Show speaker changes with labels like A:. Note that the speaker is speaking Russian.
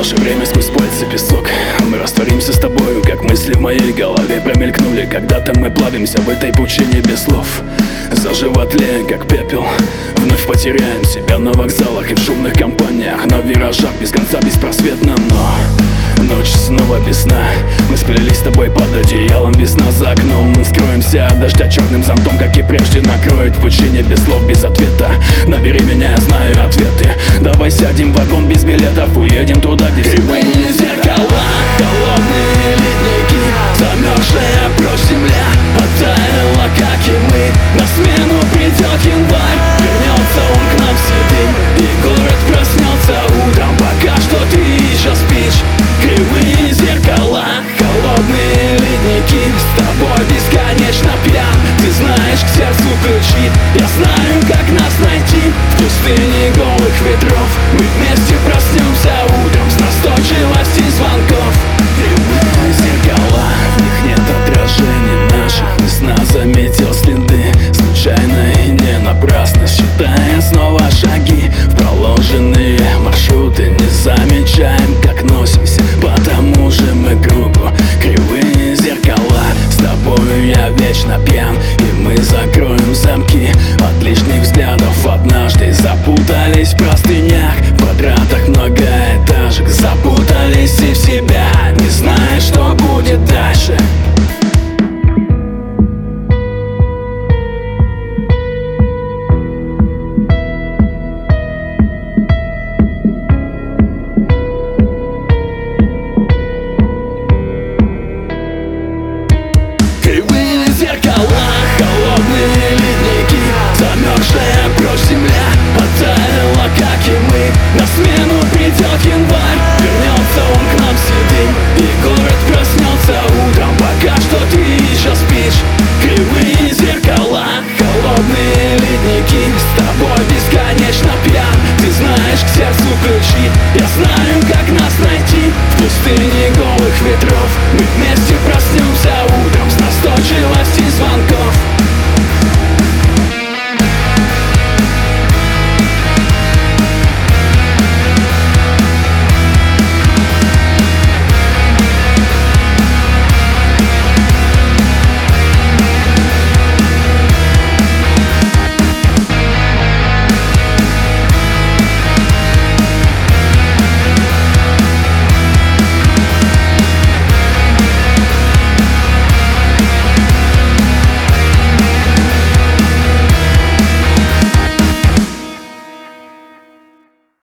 A: Наше время сквозь пальцы песок. Мы растворимся с тобою, как мысли в моей голове промелькнули. Когда-то мы плавимся в этой пучине без слов. Заживо тлея, как пепел. Вновь потеряем себя на вокзалах и в шумных компаниях, на виражах без конца беспросветно. Но ночь снова без сна. Мы сплелись с тобой под одеялом, весна за окном. Мы скроемся от дождя черным зонтом, как и прежде накроет в пучине без слов, без ответа. Набери меня, я знаю ответы. Давай сядем в вагон без билетов, уедем туда, где
B: кривые зеркала, холодные ледники, замерзшая прочь земля оттаяла, как и мы. На смену придет январь, вернется он к нам седым, и город проснется утром, пока что ты еще спишь. Кривые зеркала, холодные ледники, с тобой бесконечно пьян. Ты знаешь к сердцу ключи, я знаю, как нас найти. В пустыне голых ветров мы вместе проснемся утром с настойчивостью звонков.
A: Кривые зеркала, в них нет отражений наших. Весна заметил следы, случайно и не напрасно, считая снова шаги в проложенные маршруты. Не замечаем, как носимся по тому же мы кругу. Кривые зеркала, с тобою я вечно пьян, и мы закроем замки от лишних взглядов. Однажды запутались в простынях, в квадратах многоэтажек, запутались и в себя, не зная, что будет дальше.
B: Кривые зеркала, холодные ледники, замерзшая прочь земля оттаяла, как и мы. На смену